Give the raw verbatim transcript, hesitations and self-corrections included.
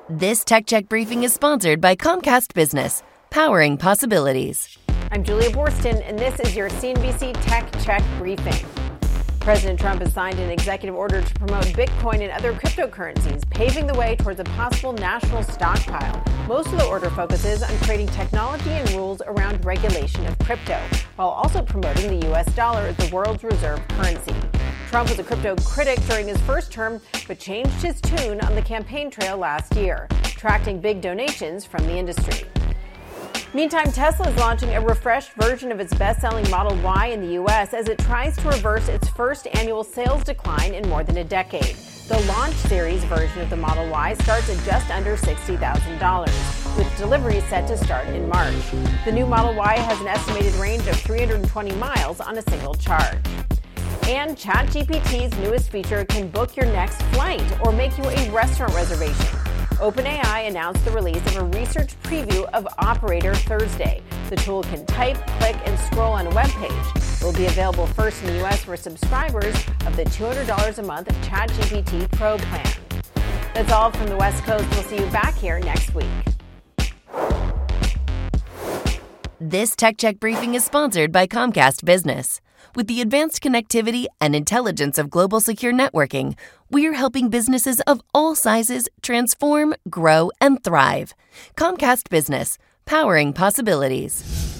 This Tech Check briefing is sponsored by Comcast Business, powering possibilities. I'm Julia Boorstin, and this is your C N B C Tech Check briefing. President Trump has signed an executive order to promote Bitcoin and other cryptocurrencies, paving the way towards a possible national stockpile. Most of the order focuses on creating technology and rules around regulation of crypto, while also promoting the U S dollar as the world's reserve currency. Trump was a crypto critic during his first term, but changed his tune on the campaign trail last year, attracting big donations from the industry. Meantime, Tesla is launching a refreshed version of its best-selling Model Y in the U S as it tries to reverse its first annual sales decline in more than a decade. The Launch Series version of the Model Y starts at just under sixty thousand dollars, with delivery set to start in March. The new Model Y has an estimated range of three hundred twenty miles on a single charge. And ChatGPT's newest feature can book your next flight or make you a restaurant reservation. OpenAI announced the release of a research preview of Operator Thursday. The tool can type, click, and scroll on a web page. It will be available first in the U S for subscribers of the two hundred dollars a month ChatGPT Pro plan. That's all from the West Coast. We'll see you back here next week. This Tech Check briefing is sponsored by Comcast Business. With the advanced connectivity and intelligence of global secure networking, we're helping businesses of all sizes transform, grow, and thrive. Comcast Business, powering possibilities.